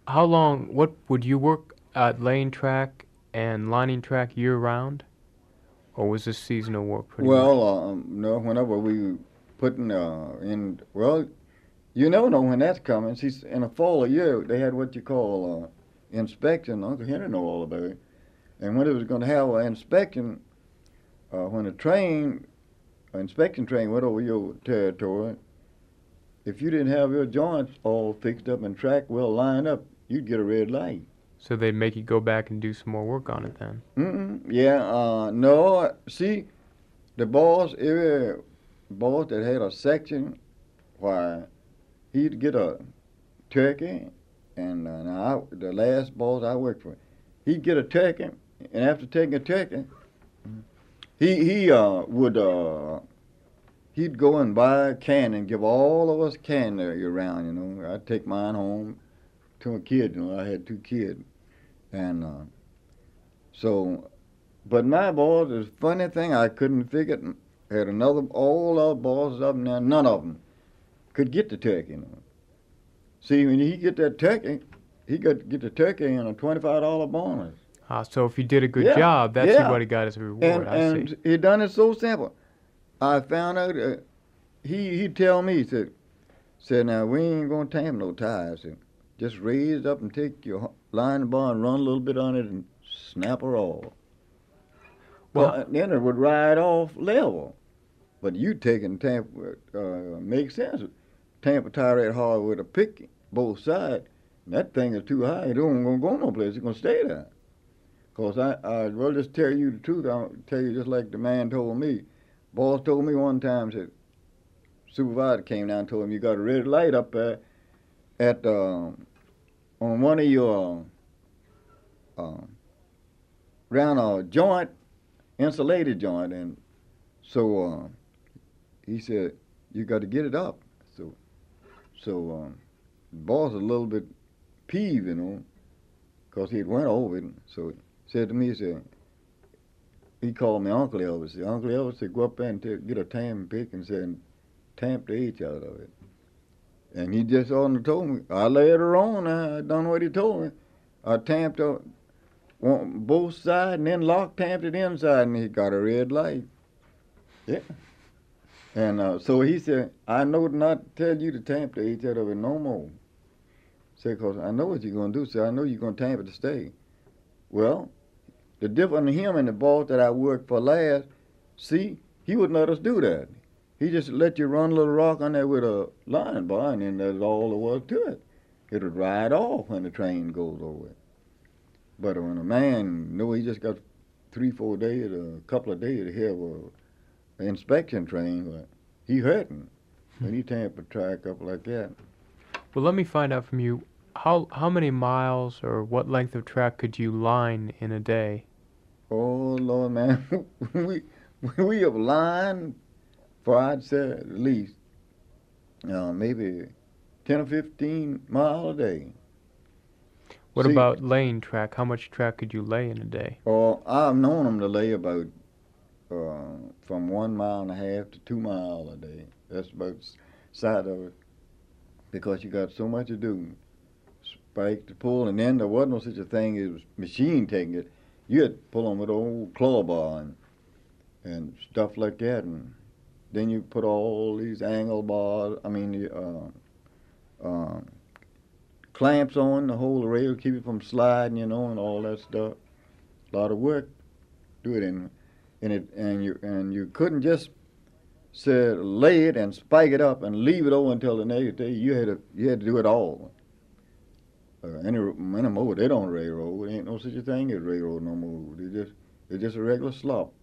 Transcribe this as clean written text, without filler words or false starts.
how long? What would you work at laying track and lining track year round, or was this seasonal work pretty much? Well, no, whenever we putting in, well, you never know when that's coming. See, in the fall of year, they had what you call inspection. Uncle Henry know all about it. And when it was going to have an inspection, when a train, an inspection train went over your territory, if you didn't have your joints all fixed up and track well lined up, you'd get a red light. So they'd make you go back and do some more work on it then. Yeah, no. See, the boss, every boss that had a section, why, he'd get a turkey, and now the last boss I worked for, he'd get a turkey, and after taking a turkey, he would he'd go and buy a can and give all of us candy around. You know, I'd take mine home to my kids. You know, I had two kids, and so. But my boss, the funny thing, I couldn't figure it. Had another, all other bosses up and down, none of them could get the turkey. You know. See, when he get that turkey, he got to get the turkey and a $25 bonus. So if you did a good Yeah, job, that's yeah. what he got as a reward. And I see. and he done it so simple. I found out he tell me said now we ain't gonna tam no ties. Said, just raise it up and take your line bar and run a little bit on it and snap her off. Well, Then it would ride off level. But you taking tamp makes sense. Tampa tie that hard with a pick both sides. That thing is too high. It don't gonna go no place. It's gonna stay there. Cause I will just tell you the truth. I'll tell you just like the man told me. Boss told me one time said supervisor came down and told him you got a red light up there at on one of your round a joint, insulated joint, and so he said you got to get it up. So the boss was a little bit peeved, you know, cause he had went over it. So he said to me, he said he called me Uncle Elvis. Uncle Elvis said go up there and get a tam pick and said tamp the H out of it. And he just on told me. I later on, I done what he told me. I tamped both sides and then lock tamped it inside, and he got a red light. Yeah. And so he said, I know not to tell you to tamp the H out of it no more. Said, because I know what you're going to do. Said, I know you're going to tamp it to stay. Well, the difference in him and the boss that I worked for last, see, he wouldn't let us do that. He just let you run a little rock on there with a line bar, and then that's all there was to it. It would ride off when the train goes over it. But when a man know he just got 3, 4 days, a couple of days to have an inspection train, well, he hurting when he tamp a track up like that. well, let me find out from you. How many miles or what length of track could you line in a day? Oh Lord, man, we we have lined for I'd say at least maybe 10 or 15 miles a day. What See, about laying track? How much track could you lay in a day? I've known them to lay about from 1.5 miles to 2 miles a day. That's about the side of it because you got so much to do. Spike to pull, and then there wasn't no such a thing as machine taking it. You had to pull them with an old claw bar and stuff like that, and then you put all these angle bars. I mean, the clamps on to hold the rail, keep it from sliding, you know, and all that stuff. A lot of work. Do it and you couldn't just say lay it and spike it up and leave it over until the next day. You had to do it all. Any more they don't railroad. There ain't no such a thing as railroad no more. They just a regular slop.